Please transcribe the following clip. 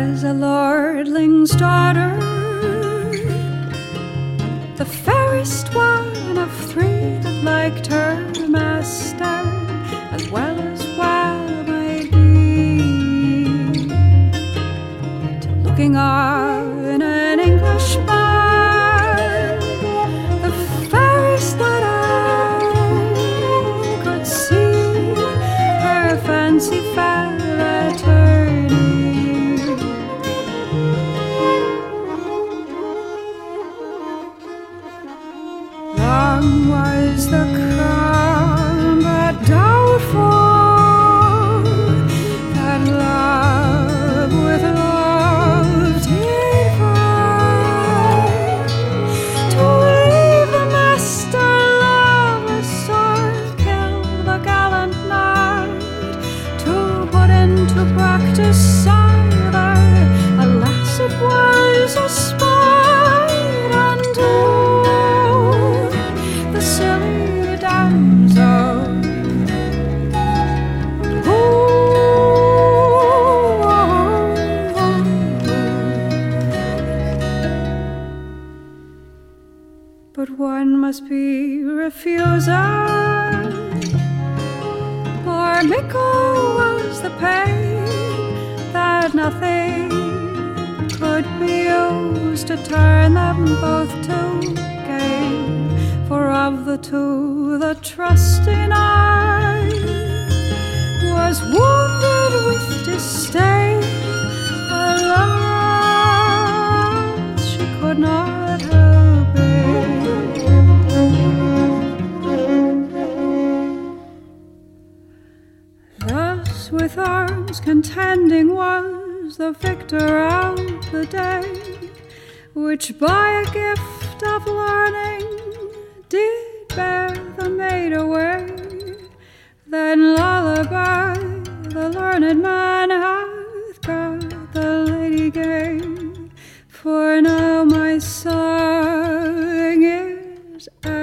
was a lordling's daughter, the fairest one of three that liked her master as well might be. To looking on an Englishman, the fairest that I could see, her fancy fell at her knee. Long was the calm but doubtful that love with love did fight. To leave the master loveless or kill the gallant knight, to put into practice either, alas it was a spite unto the silly damsel. But one must be refusal, for mickle was the pain that nothing could be used to turn them both to gain. For of the two, the trusting eye was wounded with disdain. Alas, she could not help it. Thus with arms contending was the victor of the day, which by a gift of learning did bear the maid away. Then lullaby the learned man hath got the lady gay, for now my song is